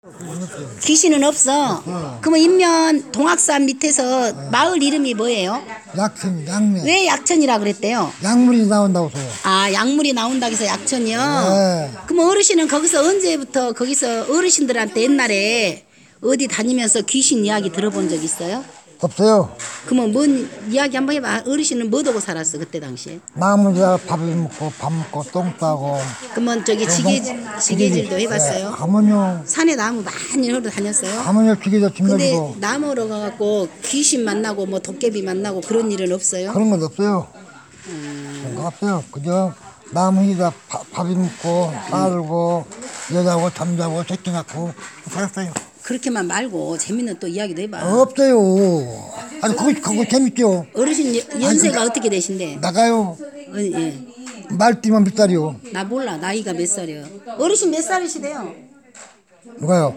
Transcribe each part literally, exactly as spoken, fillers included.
귀신은 없어. 어. 그러면 인면 동학산 밑에서 마을 이름이 뭐예요? 약천, 양내. 왜 약천이라 그랬대요? 약물이 나온다고 해요. 아, 약물이 나온다고 해서 약천이요? 네. 그럼 어르신은 거기서 언제부터 거기서 어르신들한테 옛날에 어디 다니면서 귀신 이야기 들어본 적 있어요? 없어요. 그러면 뭔 이야기 한번 해봐. 어르신은 뭐 하고 살았어 그때 당시에? 나무자 밥을 먹고 밥 먹고 똥 싸고. 그러면 저기 지게, 지게질도 해봤어요? 네. 가문요. 산에 나무 많이 흘러 다녔어요? 가문요 지게도 근데 짐가지고. 나무로 가갖고 귀신 만나고 뭐 도깨비 만나고 그런 일은 없어요? 그런 건 없어요. 음. 그런 거 없어요. 그저 나무에다 밥이 먹고 살고 여자하고 잠자고 새끼 낳고 살았어요. 그렇게만 말고 재밌는 또 이야기도 해봐. 없어요. 아니 그거 그거 재밌죠. 어르신 여- 연세가 어떻게 되신데? 나가요. 어, 예. 말띠만 몇 살이요. 나 몰라. 나이가 몇 살이요? 어르신 몇 살이시대요? 누가요?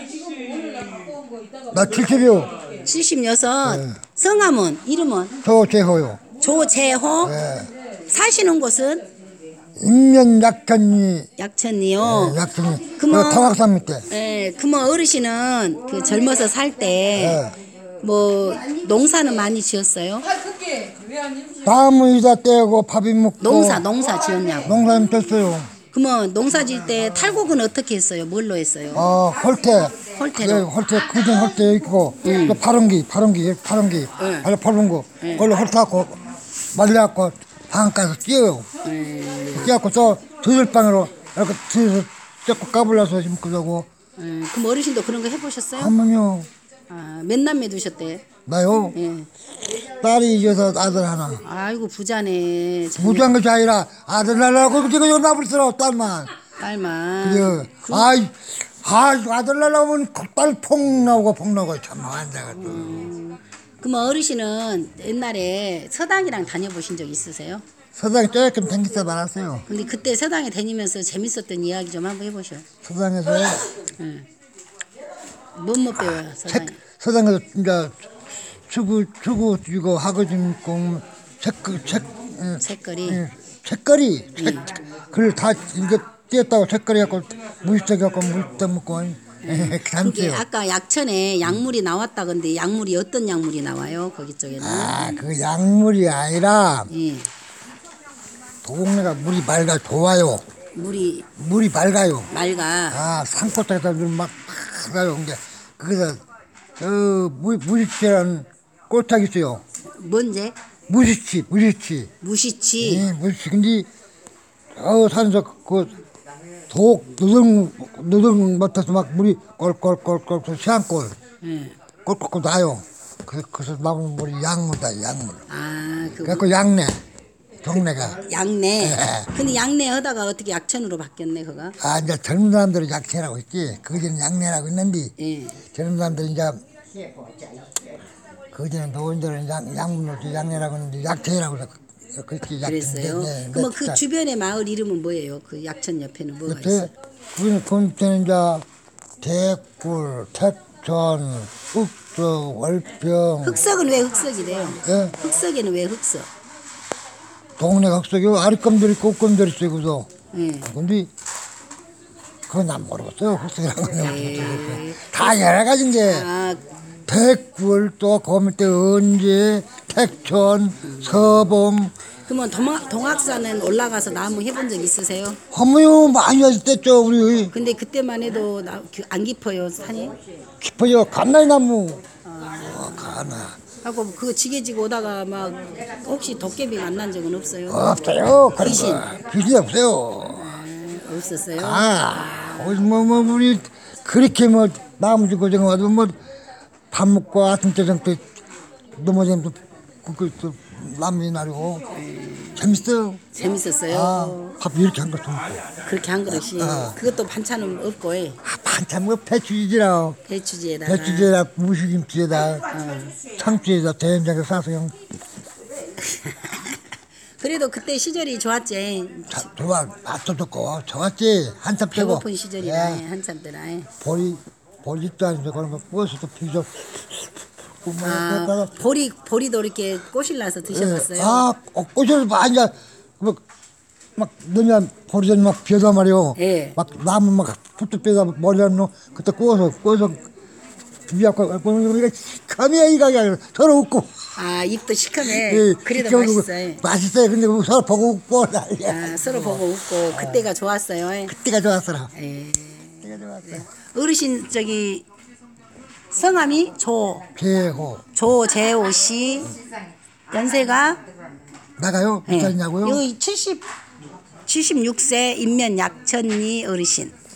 나 칠십이요. 칠십육. 네. 성함은? 이름은? 저 제호요. 조재호? 네. 사시는 곳은? 인면 약천이. 약천이요. 네, 약천이. 그러면- 그 타락산 밑에. 예, 그러면 어르신은 그 젊어서 살 때 뭐 농사는 많이 지었어요? 나무에다 떼고 밥이 먹고. 농사, 농사 지었냐고. 농사 됐어요. 그러면 농사 지을 때 탈곡은 어떻게 했어요? 뭘로 했어요? 어, 홀태. 홀태로. 그 홀태, 그전 홀태 있고, 또 파란기, 파란기, 파란기, 응. 아주 파란 거, 그걸로 홀태하고, 말려갖고, 방 가서 찧어요. 찧갖고 또, 드들방으로, 이렇게 뒤에서 쬐고 까불러서 심고자고, 예, 그럼 어르신도 그런 거 해보셨어요? 하면요, 아, 몇 남매 두셨대? 나요, 예. 딸이 여섯 아들 하나. 아이고 부자네. 참, 무지한 것이 아니라, 아들 날라고, 지금 요 나불 쓰라고, 딸만. 딸만. 그래, 아이, 아, 아들 날라오면 딸 폭 나오고 폭 나오고 참 환자가 또. 그럼 어르신은 옛날에 서당이랑 다녀보신 적 있으세요? 서당에 조금 댕기서 말았어요. 근데 그때 서당에 다니면서 재밌었던 이야기 좀 한번 해보셔. 서당에서, 뭐뭐 배워요 서당에? 책, 서당에서 진짜 추구, 추구 주고 하고 좀 책, 책, 응, 색깔이. 응, 책거리, 책, 그걸 다 이거 띄었다고 책거리 갖고 물떡 갖고 물떡 먹고, 그게 감지요. 아까 약천에 약물이 나왔다건데 약물이 어떤 약물이 나와요 거기 쪽에는? 아, 그 약물이 아니라 예. 동네가 물이 맑아 좋아요. 물이 물이 맑아요. 맑아. 아, 산골짜기다 물막 맑아요. 근데 거기서 저 무, 무시치라는 꼴짝이 있어요. 뭔제? 무시치, 무시치. 무시치. 예, 무시치. 근데 저 산에서 그독 누렁 누렁 맡아서 막 물이 꼴꼴꼴꼴 시한꼴 예. 꼴꼴꼴 나요. 그 그래서 나오는 물이 약물다, 약물. 아, 그 그래갖고 약내 동네가. 약내. 예. 근데 약내 하다가 어떻게 약천으로 바뀌었네 그가? 아, 이제 젊은 사람들은 약체라고 했지. 그전에 약내라고 했는데 예. 젊은 사람들은 이제 그전에 노인들은 약, 약물로 약내라고 했는데 약체라고 그랬지. 그랬어요. 네, 그러면 그 주변의 마을 이름은 뭐예요? 그 약천 옆에는 뭐가 그때 있어요? 그는 그 밑에는 이제 대굴, 택천, 흑석, 월평. 흑석은 왜 흑석이래요? 예? 흑석에는 왜 흑석? 동네가 흑석이 아랫감들 있고 옷감들 있어요. 그죠? 예. 근데 그건 난 모르겠어요. 흑석이라는 건. 예. 다 여러 가지인데. 아, 백굴 또 거미 때 언제 택천 서봉 그러면 동학, 동학산은 올라가서 나무 해본 적 있으세요? 허무요 많이 했댔죠 우리. 근데 그때만 해도 나, 그- 안 깊어요 산이? 깊어요. 간나이 나무. 어, 가나. 하고 그거 지게지고 오다가 막 혹시 도깨비 만난 적은 없어요? 없어요. 그런 귀신. 거. 귀신이 없어요. 아, 없었어요? 아, 우리 뭐, 뭐, 우리 그렇게 뭐 나무 주고 저거 와도 뭐 밥 먹고 아침 저녁 때 넘어지면 또 그, 또 나무이 나르고 재밌어요. 재밌었어요? 아, 밥 이렇게 한 거 좀. 그렇게 한 그릇이 아. 그것도 반찬은 없고 해. 아, 반찬 뭐 배추지라 배추지에다가 배추지에다 무시김치에다 상추에다 된장에 싸서 그냥 그래도 그때 시절이 좋았지. 자, 좋아 맛도 좋고 좋았지. 한참 빼고 배고픈 시절이라 예, 한참 때라. 보리 보리도 아닌데 그런 거 구워서도 비죠. 아, 보리 보리도 이렇게 꼬실라서 드셔봤어요? 아, 어, 꼬셔서 많이 뭐 막 너냐 버리더니 막 비어다 말이요. 예. 막 나무 막 툭툭 빼다 머리 안 놓 그때 구워서 구워서 비약고 이거 시커매 이가 서로 웃고. 아 입도 시커매. 예, 그래도 시켜먹고 맛있어요. 맛있어요. 근데 뭐 서로 보고 웃고 아, 서로 보고 웃고 그때가 좋았어요. 그때가 좋았어라. 예. 그때가 좋았어. 어르신 저기 성함이 조 배호 조재호 씨 연세가 나가요? 예. 비싸냐고요? 여기 칠십 칠십육 세 인면 약천리 어르신.